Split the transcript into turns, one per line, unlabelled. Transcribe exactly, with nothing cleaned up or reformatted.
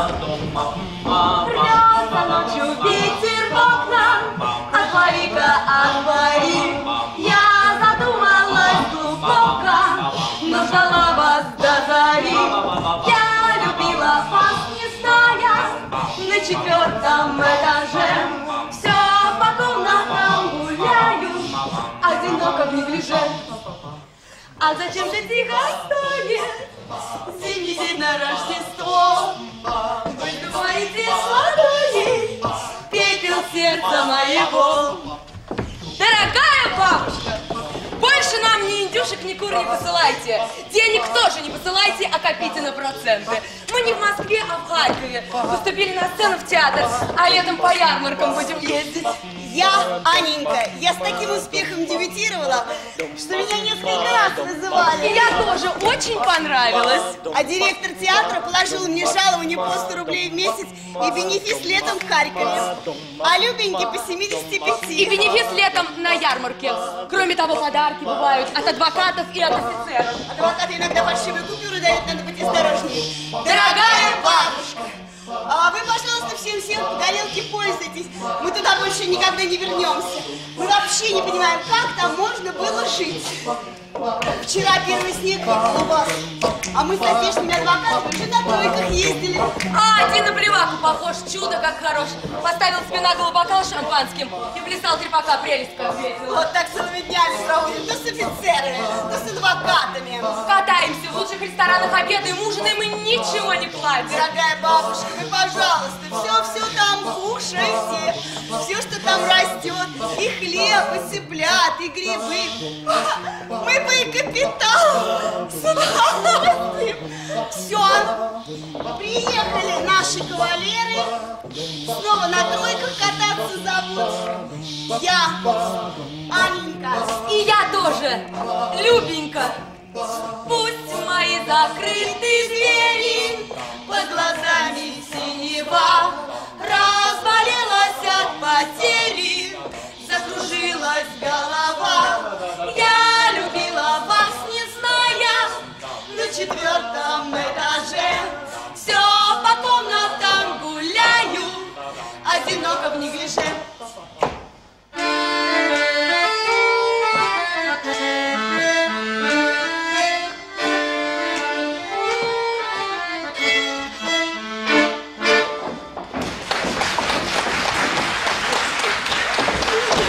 Рвется ночью ветер в окна, отвори-ка, отвори. Я задумалась глубоко, но ждала вас до зари. Я любила вас, не зная, на четвертом этаже. Все по комнатам гуляю, одиноко в неглиже. А зачем ты тихо стонешь? Зимний день на Рождество. Вы думаете, сладкий пепел сердца моего. Дорогая бабушка, больше нам ни индюшек, ни кур не посылайте. Денег тоже не посылайте, а копите на проценты. Мы не в Москве, а в Харькове. Поступили на сцену в театр, а летом по ярмаркам будем ездить.
Я, Аненька, я с таким успехом дебютировала, что меня несколько раз вызывали.
И я тоже, очень понравилась.
А директор театра положил мне жалование по сто рублей в месяц и бенефис летом в Харькове. А Любеньке по семидесяти пяти.
И бенефис летом на ярмарке. Кроме того, подарки бывают от адвокатов и от офицеров.
Адвокаты иногда фальшивые купюры дают, надо быть осторожней. Дорогая бабушка, а вы, пожалуйста, всем-всем по горелке пользуйтесь. Мы туда больше никогда не вернемся. Мы вообще не понимаем, как там можно было жить. Вчера первый снег выпал у вас, а мы с здешними адвокатами уже на тройках ездили.
А, один на приваку похож, чудо как хорош. Поставил себе на голову бокал шампанским и плясал трепака, прелесть как весело.
Вот так целыми днями проводим, то с офицерами, то с адвокатами.
Катаемся в лучших ресторанах, обедаем, ужинаем и ничего не платим.
Дорогая бабушка, вы, пожалуйста, все-все там кушайте. Все, что там растет, и хлеб, и цыплят, и грибы. Мы бы и капитал с удовольствием. Все, приехали наши кавалеры. Снова на тройках кататься зовут. Я, Аненька.
И я тоже, Любенька. Пусть мои закрытые двери
Под глазами